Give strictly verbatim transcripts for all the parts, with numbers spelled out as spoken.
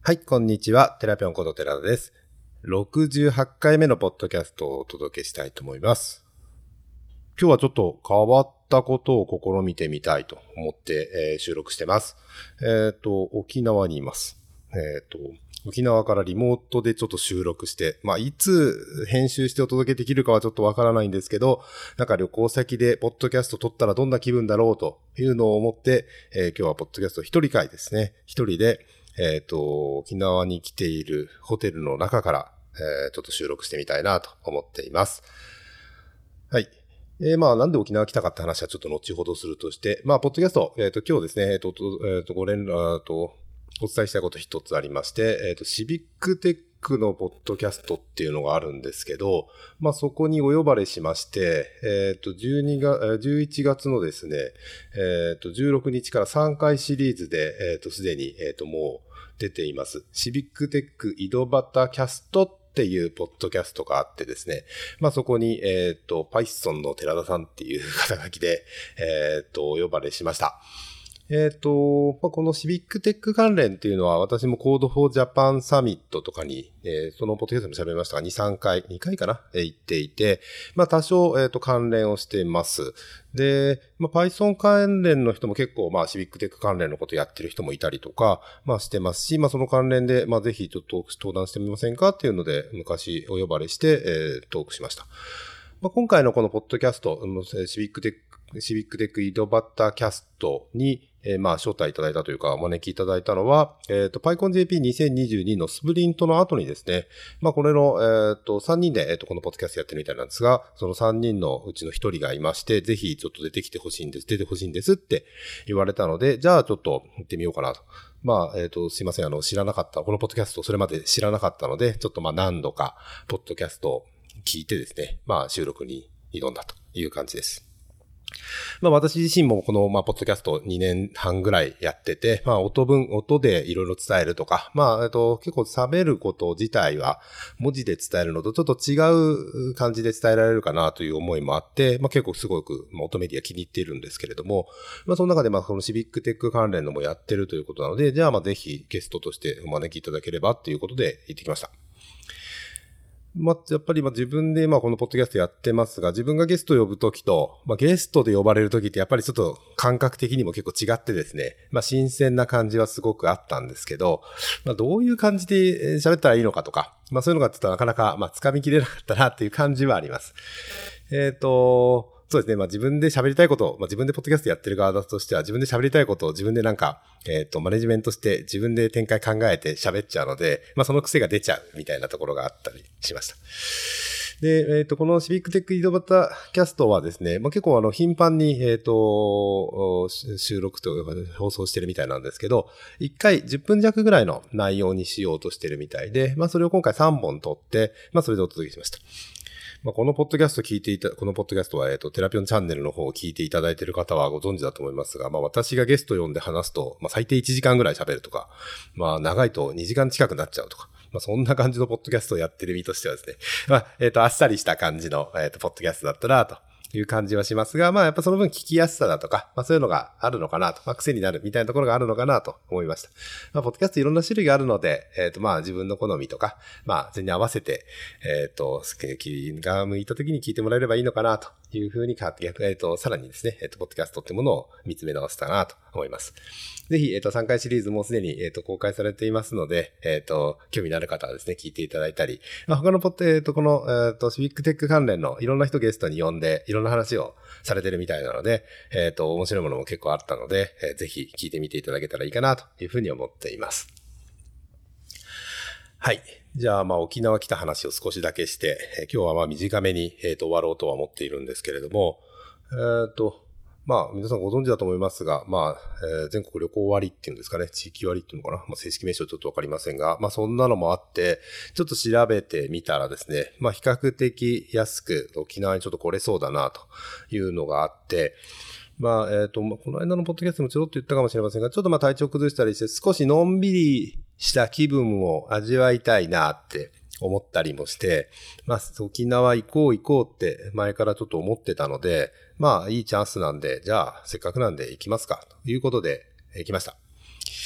はい、こんにちは。テラピョンこと寺田です。ろくじゅうはちかいめのポッドキャストをお届けしたいと思います。今日はちょっと変わったことを試みてみたいと思って、えー、収録してます。えっと、沖縄にいます。えっと、沖縄からリモートでちょっと収録して、まあ、いつ編集してお届けできるかはちょっとわからないんですけど、なんか旅行先でポッドキャスト撮ったらどんな気分だろうというのを思って、えー、今日はポッドキャスト一人会ですね。一人で、えっと、沖縄に来ているホテルの中から、えー、ちょっと収録してみたいなと思っています。はい。えー、まあ、なんで沖縄来たかって話はちょっと後ほどするとして、まあ、ポッドキャスト、えっと、今日ですね、えっと、えっと、ご連絡と、お伝えしたいこと一つありまして、えっと、シビックテックのポッドキャストっていうのがあるんですけど、まあ、そこにお呼ばれしまして、えっと、じゅうにがつ、じゅういちがつのですね、えっと、じゅうろくにちからさんかいシリーズで、えっと、すでに、えっと、もう出ています。シビックテック井戸端キャストっていうポッドキャストがあってですね。まあそこに、えっと、Python の寺田さんっていう肩書きで、えっと、お呼ばれしました。えっと、まあ、このシビックテック関連っていうのは私も Code for Japan サミットとかに、えー、そのポッドキャストも喋りましたがに、さんかい、にかいかな、えー、行っていて、まあ多少、えっと、関連をしています。で、まあ、Python 関連の人も結構、まあシビックテック関連のことやってる人もいたりとか、まあしてますし、まあその関連で、まあぜひちょっと登壇してみませんかっていうので、昔お呼ばれして、えー、トークしました。まあ、今回のこのポッドキャスト、シビックテック、シビックテック井戸端キャストに、えー、まあ、招待いただいたというか、お招きいただいたのは、えっと、PyConJP にせんにじゅうにのスプリントの後にですね、まあ、これの、えっと、さんにんで、えっと、このポッドキャストやってるみたいなんですが、そのさんにんのうちのひとりがいまして、ぜひちょっと出てきてほしいんです、出てほしいんですって言われたので、じゃあちょっと行ってみようかなと。まあ、えっと、すいません、あの、知らなかった、このポッドキャストをそれまで知らなかったので、ちょっとまあ何度か、ポッドキャストを聞いてですね、まあ、収録に挑んだという感じです。まあ私自身もこのまあポッドキャストにねんはんぐらいやってて、まあ音分、音でいろいろ伝えるとか、まあえっと結構喋ること自体は文字で伝えるのとちょっと違う感じで伝えられるかなという思いもあって、まあ結構すごく音メディア気に入っているんですけれども、まあその中でまあこのシビックテック関連のもやってるということなので、じゃあまあぜひゲストとしてお招きいただければということで行ってきました。まあ、やっぱりまあ自分でまあこのポッドキャストやってますが、自分がゲスト呼ぶときと、まあゲストで呼ばれるときってやっぱりちょっと感覚的にも結構違ってですね、まあ新鮮な感じはすごくあったんですけど、まあどういう感じで喋ったらいいのかとか、まあそういうのがちょっとなかなかまあ掴みきれなかったなっていう感じはあります。えっと、そうですね。まあ自分で喋りたいこと、まあ自分でポッドキャストやってる側だとしては自分で喋りたいことを自分でなんか、えっと、マネジメントして自分で展開考えて喋っちゃうので、まあその癖が出ちゃうみたいなところがあったりしました。で、えっと、このシビックテック井戸端キャストはですね、まあ結構あの頻繁に、えっと、収録というか放送してるみたいなんですけど、いっかいじゅっぷん弱ぐらいの内容にしようとしてるみたいで、まあそれを今回さんぼん撮って、まあそれでお届けしました。まあ、このポッドキャスト聞いていた、このポッドキャストは、えっと、テラピョンチャンネルの方を聞いていただいている方はご存知だと思いますが、まあ、私がゲスト呼んで話すと、まあ、最低いちじかんぐらい喋るとか、まあ、長いとにじかん近くなっちゃうとか、まあ、そんな感じのポッドキャストをやってる身としてはですね、まあ、えっと、あっさりした感じの、えっと、ポッドキャストだったなという感じはしますが、まあ、やっぱその分聞きやすさだとか、まあ、そういうのがあるのかなと、まあ、癖になるみたいなところがあるのかなと思いました。まあ、ポッドキャストいろんな種類があるので、えっと、まあ、自分の好みとか、まあ、全然合わせて、えっと、気が向いた時に聞いてもらえればいいのかなというふうに、逆、えっと、さらにですね、えっと、ポッドキャストってものを見つめ直したなと思います。ぜひ、えっと、さんかいシリーズもうすでに、えっと、公開されていますので、えっと、興味のある方はですね、聞いていただいたり、まあ、他のポッド、えっと、この、えっと、シビックテック関連のいろんな人ゲストに呼んで、いろんな話をされてるみたいなので、えっと、面白いものも結構あったので、えー、ぜひ聞いてみていただけたらいいかなというふうに思っています。はい。じゃあ、まあ、沖縄来た話を少しだけして、えー、今日はまあ短めに、えー、と終わろうとは思っているんですけれども、えっと、まあ、皆さんご存知だと思いますが、まあ、えー、全国旅行割っていうんですかね、地域割っていうのかな、まあ、正式名称ちょっとわかりませんが、まあ、そんなのもあって、ちょっと調べてみたらですね、まあ、比較的安く沖縄にちょっと来れそうだな、というのがあって、まあ、えっと、この間のポッドキャストもちょろっと言ったかもしれませんが、ちょっとまあ体調崩したりして、少しのんびりした気分を味わいたいなって思ったりもして、まあ、沖縄行こう行こうって前からちょっと思ってたので、まあ、いいチャンスなんで、じゃあ、せっかくなんで行きますか、ということで行きました。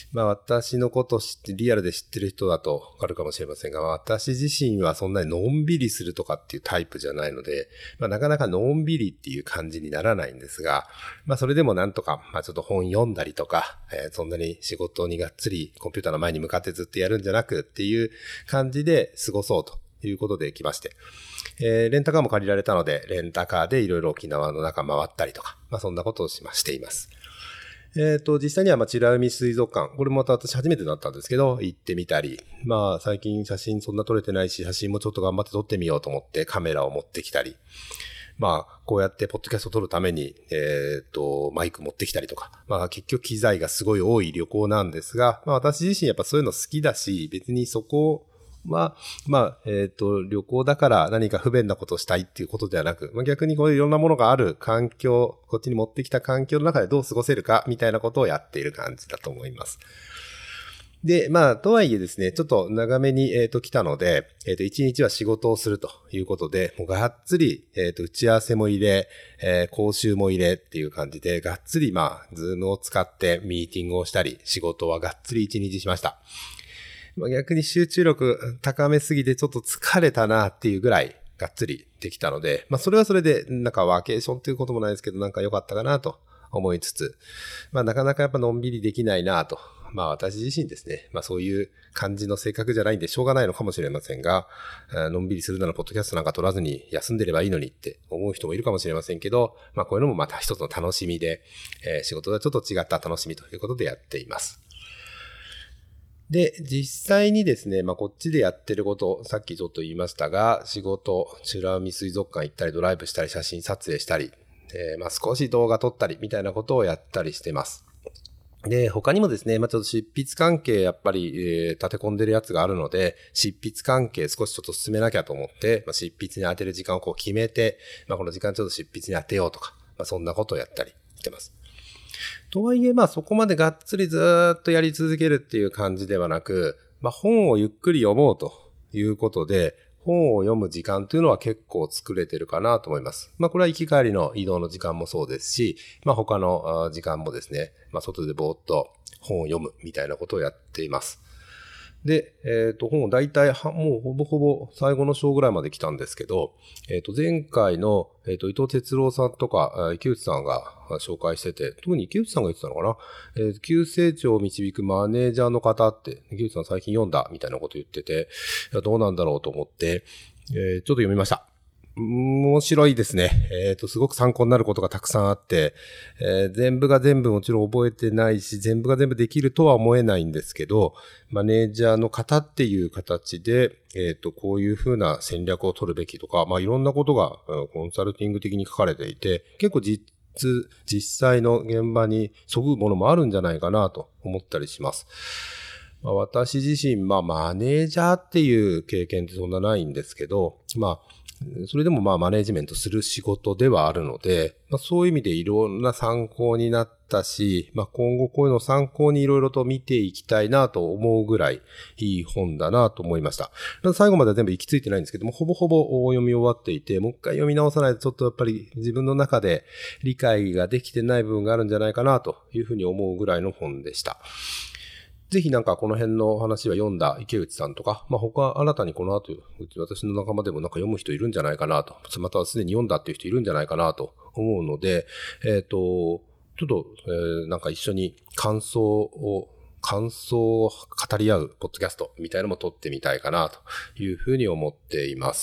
まあ私のこと知ってリアルで知ってる人だとわかるかもしれませんが、私自身はそんなにのんびりするとかっていうタイプじゃないので、まあなかなかのんびりっていう感じにならないんですが、まあそれでもなんとか、まあちょっと本読んだりとか、えー、そんなに仕事にがっつりコンピューターの前に向かってずっとやるんじゃなくっていう感じで過ごそうということで来まして、えー、レンタカーも借りられたので、レンタカーでいろいろ沖縄の中回ったりとか、まあそんなことをしましています。えっと、実際には、ま、美ら海水族館、これもまた私初めてだったんですけど、行ってみたり、まあ、最近写真そんな撮れてないし、写真もちょっと頑張って撮ってみようと思ってカメラを持ってきたり、まあ、こうやってポッドキャストを撮るために、えっと、マイク持ってきたりとか、まあ、結局機材がすごい多い旅行なんですが、まあ、私自身やっぱそういうの好きだし、別にそこを、まあ、まあ、えっと、旅行だから何か不便なことをしたいっていうことではなく、まあ、逆にこういういろんなものがある環境、こっちに持ってきた環境の中でどう過ごせるかみたいなことをやっている感じだと思います。で、まあ、とはいえですね、ちょっと長めに、えっと、来たので、えっと、一日は仕事をするということで、もうがっつり、えっと、打ち合わせも入れ、えー、講習も入れっていう感じで、がっつり、まあ、ズームを使ってミーティングをしたり、仕事はがっつり一日しました。逆に集中力高めすぎてちょっと疲れたなっていうぐらいがっつりできたので、まあそれはそれでなんかワーケーションっていうこともないですけどなんか良かったかなと思いつつ、まあなかなかやっぱのんびりできないなと、まあ私自身ですね、まあそういう感じの性格じゃないんでしょうがないのかもしれませんが、のんびりするならポッドキャストなんか撮らずに休んでればいいのにって思う人もいるかもしれませんけど、まあこういうのもまた一つの楽しみで、えー、仕事ではちょっと違った楽しみということでやっています。で、実際にですね、まあ、こっちでやってること、さっきちょっと言いましたが、仕事、美ら海水族館行ったり、ドライブしたり、写真撮影したり、えー、まあ、少し動画撮ったり、みたいなことをやったりしてます。で、他にもですね、まあ、ちょっと執筆関係、やっぱり、えー、立て込んでるやつがあるので、執筆関係少しちょっと進めなきゃと思って、まあ、執筆に当てる時間をこう決めて、まあ、この時間ちょっと執筆に当てようとか、まあ、そんなことをやったりしてます。とはいえ、まあそこまでがっつりずーっとやり続けるっていう感じではなく、まあ本をゆっくり読もうということで、本を読む時間というのは結構作れてるかなと思います。まあこれは行き帰りの移動の時間もそうですし、まあ他の時間もですね、まあ外でぼーっと本を読むみたいなことをやっています。で、えっと、本を大体、もうほぼほぼ最後の章ぐらいまで来たんですけど、えっと、前回の、えっと、伊藤哲郎さんとか、池内さんが紹介してて、特に池内さんが言ってたのかな、えー、急成長を導くマネージャーの方って、池内さん最近読んだみたいなこと言ってて、どうなんだろうと思って、えー、ちょっと読みました。面白いですね。えっと、すごく参考になることがたくさんあって、えー、全部が全部もちろん覚えてないし、全部が全部できるとは思えないんですけど、マネージャーの方っていう形で、えっと、こういうふうな戦略を取るべきとか、まあ、いろんなことがコンサルティング的に書かれていて、結構実、実際の現場にそぐものもあるんじゃないかなと思ったりします。まあ、私自身、まあ、マネージャーっていう経験ってそんなないんですけど、まあ、それでもまあマネージメントする仕事ではあるので、まあ、そういう意味でいろんな参考になったし、まあ、今後こういうのを参考にいろいろと見ていきたいなと思うぐらいいい本だなと思いました。最後までは全部行き着いてないんですけども、ほぼほぼ読み終わっていて、もう一回読み直さないとちょっとやっぱり自分の中で理解ができてない部分があるんじゃないかなというふうに思うぐらいの本でした。ぜひなんかこの辺の話は読んだ池内さんとか、まあ他新たにこの後、私の仲間でもなんか読む人いるんじゃないかなと、またはすでに読んだっていう人いるんじゃないかなと思うので、えっと、ちょっと、えー、なんか一緒に感想を、感想を語り合うポッドキャストみたいなのも撮ってみたいかなというふうに思っています。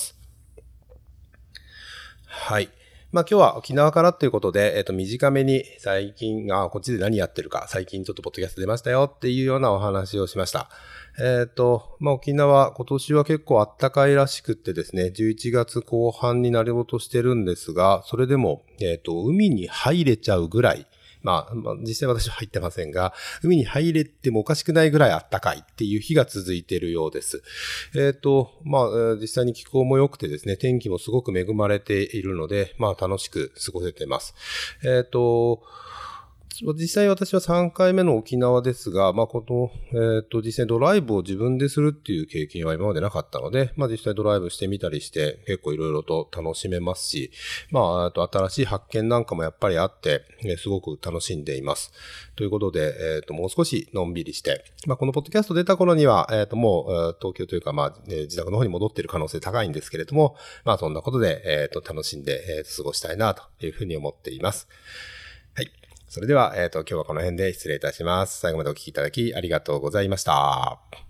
はい。まあ今日は沖縄からということで、えっと短めに最近、あ、こっちで何やってるか、最近ちょっとポッドキャスト出ましたよっていうようなお話をしました。えっと、まあ沖縄今年は結構暖かいらしくってですね、じゅういちがつこう半になろうとしてるんですが、それでも、えっと、海に入れちゃうぐらい、まあ、まあ、実際私は入ってませんが、海に入れてもおかしくないぐらい暖かいっていう日が続いているようです。えっと、まあ、実際に気候も良くてですね、天気もすごく恵まれているので、まあ楽しく過ごせています。えっと、 実際私はさんかいめの沖縄ですが、まあ、この、えっと、実際ドライブを自分でするっていう経験は今までなかったので、まあ、実際ドライブしてみたりして結構いろいろと楽しめますし、まあ、あと新しい発見なんかもやっぱりあって、すごく楽しんでいます。ということで、えっと、もう少しのんびりして、まあ、このポッドキャスト出た頃には、えっと、もう、東京というか、まあ、自宅の方に戻っている可能性高いんですけれども、まあ、そんなことで、えっと、楽しんで、えー、過ごしたいな、というふうに思っています。はい。それでは、えっと、今日はこの辺で失礼いたします。最後までお聞きいただきありがとうございました。